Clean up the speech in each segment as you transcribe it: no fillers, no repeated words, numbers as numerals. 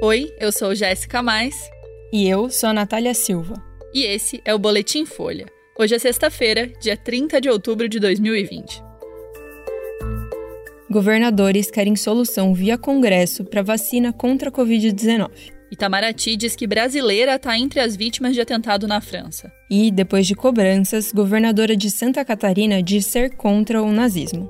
Oi, eu sou Jéssica Mais. E eu sou a Natália Silva. E esse é o Boletim Folha. Hoje é sexta-feira, dia 30 de outubro de 2020. Governadores querem solução via Congresso para vacina contra a Covid-19. Itamaraty diz que brasileira está entre as vítimas de atentado na França. E, depois de cobranças, governadora de Santa Catarina diz ser contra o nazismo.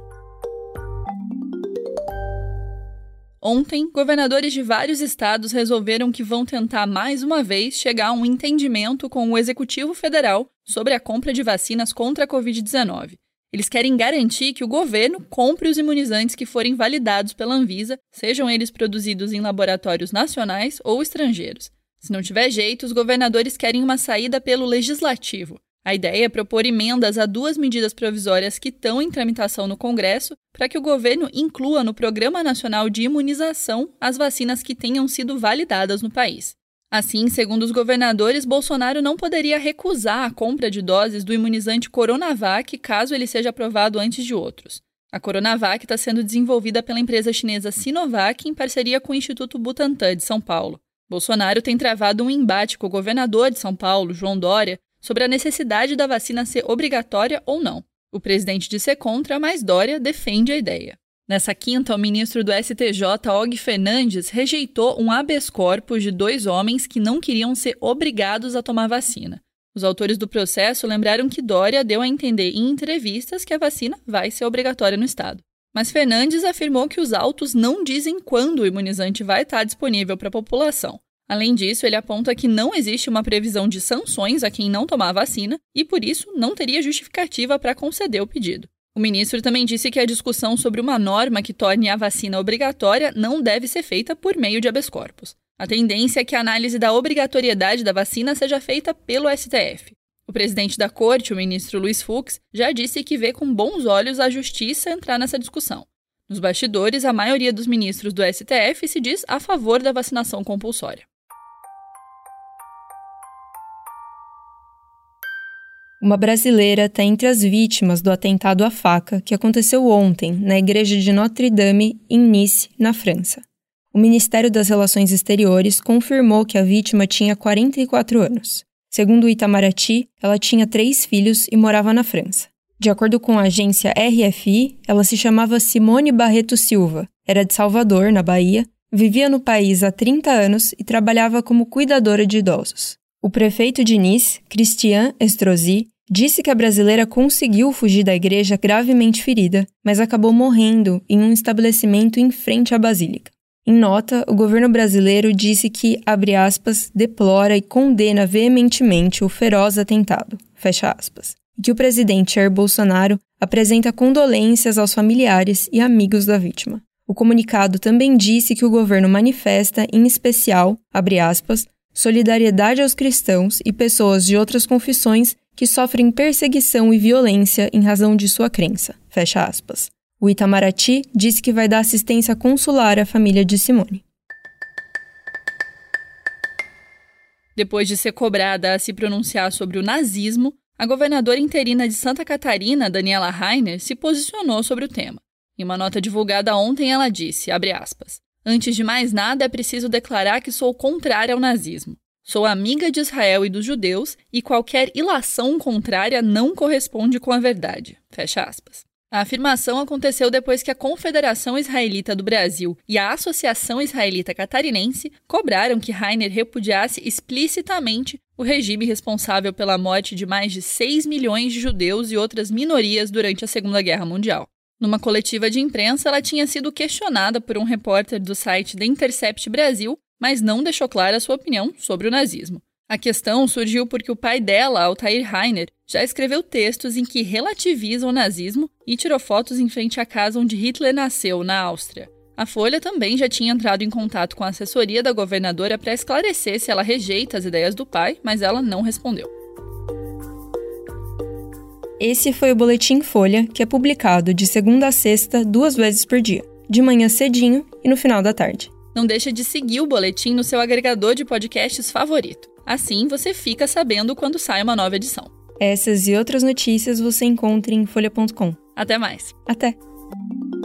Ontem, governadores de vários estados resolveram que vão tentar mais uma vez chegar a um entendimento com o Executivo Federal sobre a compra de vacinas contra a Covid-19. Eles querem garantir que o governo compre os imunizantes que forem validados pela Anvisa, sejam eles produzidos em laboratórios nacionais ou estrangeiros. Se não tiver jeito, os governadores querem uma saída pelo Legislativo. A ideia é propor emendas a 2 medidas provisórias que estão em tramitação no Congresso para que o governo inclua no Programa Nacional de Imunização as vacinas que tenham sido validadas no país. Assim, segundo os governadores, Bolsonaro não poderia recusar a compra de doses do imunizante Coronavac caso ele seja aprovado antes de outros. A Coronavac está sendo desenvolvida pela empresa chinesa Sinovac em parceria com o Instituto Butantan de São Paulo. Bolsonaro tem travado um embate com o governador de São Paulo, João Dória, sobre a necessidade da vacina ser obrigatória ou não. O presidente diz ser contra, mas Dória defende a ideia. Nessa quinta, o ministro do STJ, Og Fernandes, rejeitou um habeas corpus de 2 homens que não queriam ser obrigados a tomar vacina. Os autores do processo lembraram que Dória deu a entender em entrevistas que a vacina vai ser obrigatória no estado. Mas Fernandes afirmou que os autos não dizem quando o imunizante vai estar disponível para a população. Além disso, ele aponta que não existe uma previsão de sanções a quem não tomar a vacina e, por isso, não teria justificativa para conceder o pedido. O ministro também disse que a discussão sobre uma norma que torne a vacina obrigatória não deve ser feita por meio de habeas corpus. A tendência é que a análise da obrigatoriedade da vacina seja feita pelo STF. O presidente da corte, o ministro Luiz Fux, já disse que vê com bons olhos a justiça entrar nessa discussão. Nos bastidores, a maioria dos ministros do STF se diz a favor da vacinação compulsória. Uma brasileira está entre as vítimas do atentado à faca que aconteceu ontem na igreja de Notre-Dame, em Nice, na França. O Ministério das Relações Exteriores confirmou que a vítima tinha 44 anos. Segundo o Itamaraty, ela tinha 3 filhos e morava na França. De acordo com a agência RFI, ela se chamava Simone Barreto Silva, era de Salvador, na Bahia, vivia no país há 30 anos e trabalhava como cuidadora de idosos. O prefeito de Nice, Christian Estrosi, disse que a brasileira conseguiu fugir da igreja gravemente ferida, mas acabou morrendo em um estabelecimento em frente à basílica. Em nota, o governo brasileiro disse que, abre aspas, deplora e condena veementemente o feroz atentado, fecha aspas, e que o presidente Jair Bolsonaro apresenta condolências aos familiares e amigos da vítima. O comunicado também disse que o governo manifesta, em especial, abre aspas, solidariedade aos cristãos e pessoas de outras confissões que sofrem perseguição e violência em razão de sua crença, fecha aspas. O Itamaraty disse que vai dar assistência consular à família de Simone. Depois de ser cobrada a se pronunciar sobre o nazismo, a governadora interina de Santa Catarina, Daniela Rainer, se posicionou sobre o tema. Em uma nota divulgada ontem, ela disse, abre aspas, antes de mais nada, é preciso declarar que sou contrária ao nazismo. Sou amiga de Israel e dos judeus e qualquer ilação contrária não corresponde com a verdade. Fecha aspas. A afirmação aconteceu depois que a Confederação Israelita do Brasil e a Associação Israelita Catarinense cobraram que Rainer repudiasse explicitamente o regime responsável pela morte de mais de 6 milhões de judeus e outras minorias durante a Segunda Guerra Mundial. Numa coletiva de imprensa, ela tinha sido questionada por um repórter do site The Intercept Brasil, mas não deixou clara a sua opinião sobre o nazismo. A questão surgiu porque o pai dela, Altair Rainer, já escreveu textos em que relativiza o nazismo e tirou fotos em frente à casa onde Hitler nasceu, na Áustria. A Folha também já tinha entrado em contato com a assessoria da governadora para esclarecer se ela rejeita as ideias do pai, mas ela não respondeu. Esse foi o Boletim Folha, que é publicado de segunda a sexta, 2 vezes por dia, de manhã cedinho e no final da tarde. Não deixa de seguir o Boletim no seu agregador de podcasts favorito. Assim, você fica sabendo quando sai uma nova edição. Essas e outras notícias você encontra em folha.com. Até mais. Até!